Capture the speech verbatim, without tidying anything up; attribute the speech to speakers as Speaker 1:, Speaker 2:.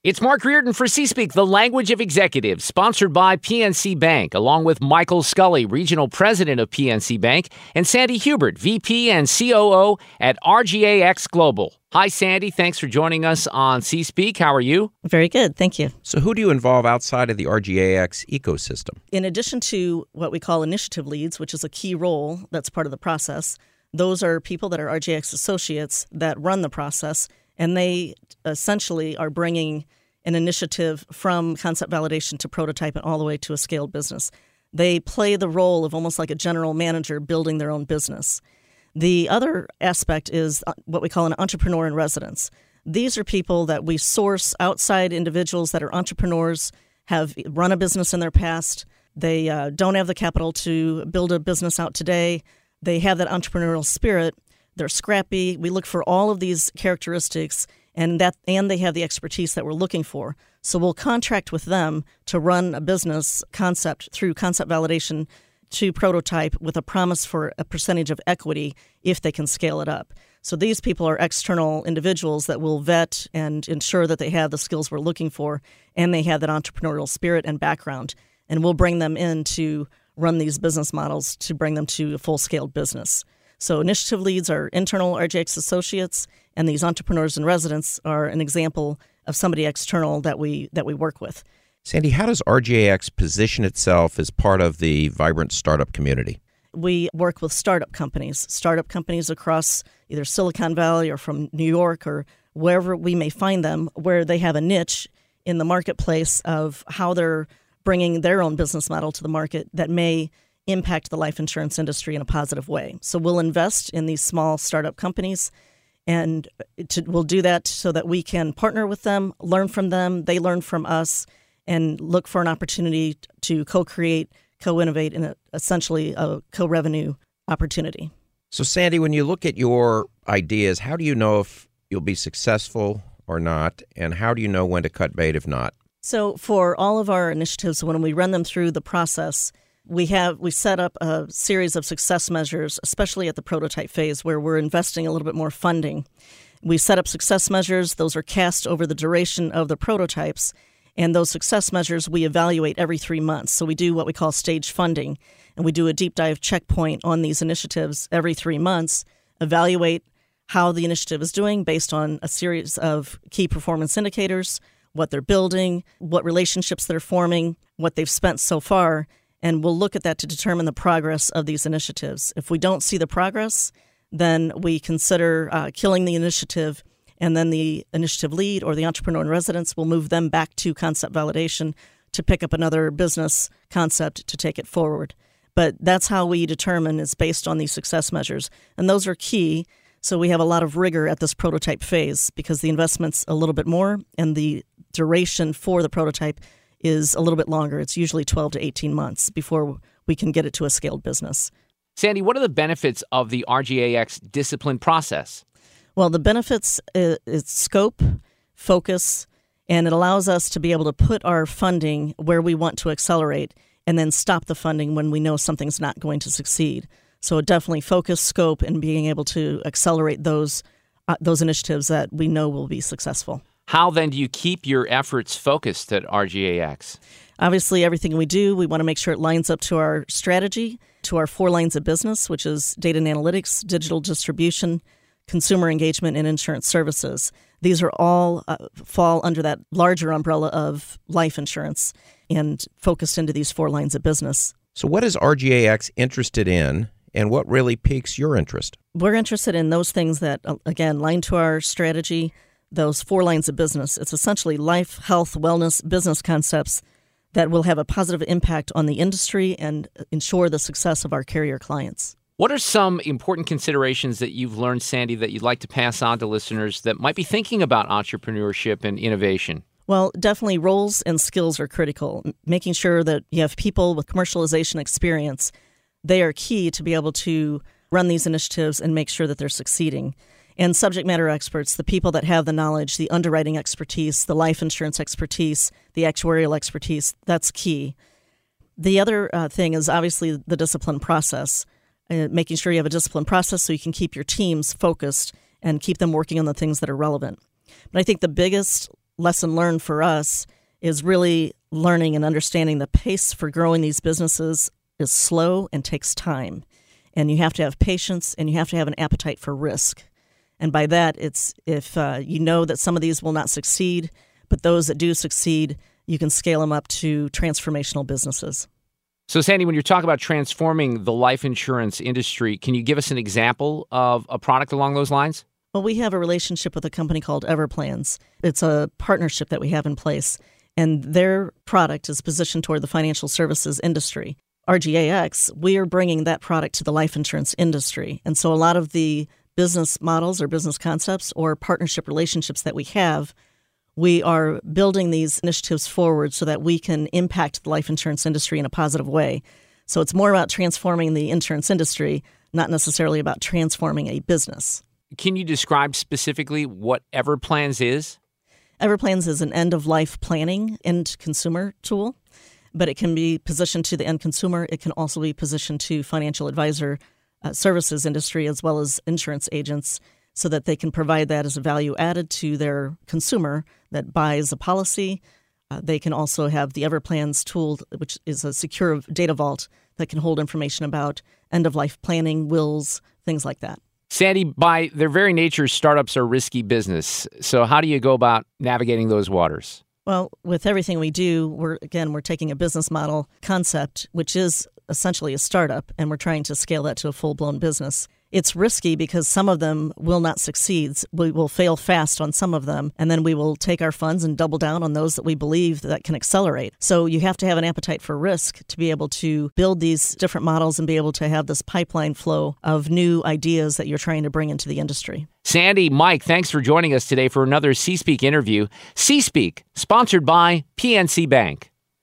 Speaker 1: It's Mark Reardon for C-Speak, the language of executives, sponsored by P N C Bank, along with Michael Scully, Regional President of P N C Bank, and Sandy Hubert, V P and C O O at R G A X Global. Hi, Sandy. Thanks for joining us on C-Speak. How are you?
Speaker 2: Very good. Thank you.
Speaker 3: So who do you involve outside of the R G A X ecosystem?
Speaker 2: In addition to what we call initiative leads, which is a key role that's part of the process, those are people that are R G A X associates that run the process, and they essentially are bringing an initiative from concept validation to prototype and all the way to a scaled business. They play the role of almost like a general manager building their own business. The other aspect is what we call an entrepreneur in residence. These are people that we source outside individuals that are entrepreneurs, have run a business in their past. They uh, don't have the capital to build a business out today. They have that entrepreneurial spirit. They're scrappy. We look for all of these characteristics, and that and they have the expertise that we're looking for. So we'll contract with them to run a business concept through concept validation to prototype with a promise for a percentage of equity if they can scale it up. So these people are external individuals that will vet and ensure that they have the skills we're looking for, and they have that entrepreneurial spirit and background. And we'll bring them in to run these business models to bring them to a full-scale business. So initiative leads are internal R G A X associates, and these entrepreneurs in residence are an example of somebody external that we that we work with.
Speaker 3: Sandy, how does R G A X position itself as part of the vibrant startup community?
Speaker 2: We work with startup companies, startup companies across either Silicon Valley or from New York or wherever we may find them, where they have a niche in the marketplace of how they're bringing their own business model to the market that may impact the life insurance industry in a positive way. So we'll invest in these small startup companies, and to, we'll do that so that we can partner with them, learn from them, they learn from us, and look for an opportunity to co-create, co-innovate in a, essentially a co-revenue opportunity.
Speaker 3: So Sandy, when you look at your ideas, how do you know if you'll be successful or not, and how do you know when to cut bait if not?
Speaker 2: So for all of our initiatives, when we run them through the process, We have we set up a series of success measures, especially at the prototype phase, where we're investing a little bit more funding. We set up success measures. Those are cast over the duration of the prototypes. And those success measures we evaluate every three months. So we do what we call stage funding. And we do a deep dive checkpoint on these initiatives every three months, evaluate how the initiative is doing based on a series of key performance indicators, what they're building, what relationships they're forming, what they've spent so far. And we'll look at that to determine the progress of these initiatives. If we don't see the progress, then we consider uh, killing the initiative, and then the initiative lead or the entrepreneur in residence will move them back to concept validation to pick up another business concept to take it forward. But that's how we determine is based on these success measures. And those are key. So we have a lot of rigor at this prototype phase because the investment's a little bit more and the duration for the prototype is a little bit longer. It's usually twelve to eighteen months before we can get it to a scaled business.
Speaker 1: Sandy, what are the benefits of the R G A X discipline process?
Speaker 2: Well, the benefits is, is scope, focus, and it allows us to be able to put our funding where we want to accelerate and then stop the funding when we know something's not going to succeed. So definitely focus, scope, and being able to accelerate those uh, those initiatives that we know will be successful.
Speaker 1: How then do you keep your efforts focused at R G A X?
Speaker 2: Obviously, everything we do, we want to make sure it lines up to our strategy, to our four lines of business, which is data and analytics, digital distribution, consumer engagement, and insurance services. These are all uh, fall under that larger umbrella of life insurance and focused into these four lines of business.
Speaker 3: So what is R G A X interested in, and what really piques your interest?
Speaker 2: We're interested in those things that, again, line to our strategy, those four lines of business. It's essentially life, health, wellness, business concepts that will have a positive impact on the industry and ensure the success of our carrier clients.
Speaker 1: What are some important considerations that you've learned, Sandy, that you'd like to pass on to listeners that might be thinking about entrepreneurship and innovation?
Speaker 2: Well, definitely roles and skills are critical. Making sure that you have people with commercialization experience, they are key to be able to run these initiatives and make sure that they're succeeding. And subject matter experts, the people that have the knowledge, the underwriting expertise, the life insurance expertise, the actuarial expertise, that's key. The other uh, thing is obviously the discipline process, uh, making sure you have a discipline process so you can keep your teams focused and keep them working on the things that are relevant. But I think the biggest lesson learned for us is really learning and understanding the pace for growing these businesses is slow and takes time. And you have to have patience and you have to have an appetite for risk. And by that, it's if uh, you know that some of these will not succeed, but those that do succeed, you can scale them up to transformational businesses.
Speaker 1: So, Sandy, when you're talking about transforming the life insurance industry, can you give us an example of a product along those lines?
Speaker 2: Well, we have a relationship with a company called Everplans. It's a partnership that we have in place, and their product is positioned toward the financial services industry. R G A X, we are bringing that product to the life insurance industry. And so a lot of the business models or business concepts or partnership relationships that we have, we are building these initiatives forward so that we can impact the life insurance industry in a positive way. So it's more about transforming the insurance industry, not necessarily about transforming a business.
Speaker 1: Can you describe specifically what Everplans is?
Speaker 2: Everplans is an end-of-life planning and consumer tool, but it can be positioned to the end consumer. It can also be positioned to financial advisor uh, services industry as well as insurance agents so that they can provide that as a value added to their consumer that buys a policy. Uh, they can also have the Everplans tool, which is a secure data vault that can hold information about end-of-life planning, wills, things like that.
Speaker 1: Sandy, by their very nature, startups are risky business. So how do you go about navigating those waters?
Speaker 2: Well, with everything we do, we're again, we're taking a business model concept, which is essentially a startup, and we're trying to scale that to a full-blown business. It's risky because some of them will not succeed. We will fail fast on some of them, and then we will take our funds and double down on those that we believe that can accelerate. So you have to have an appetite for risk to be able to build these different models and be able to have this pipeline flow of new ideas that you're trying to bring into the industry.
Speaker 1: Sandy, Mike, thanks for joining us today for another C-Speak interview. C-Speak, sponsored by P N C Bank.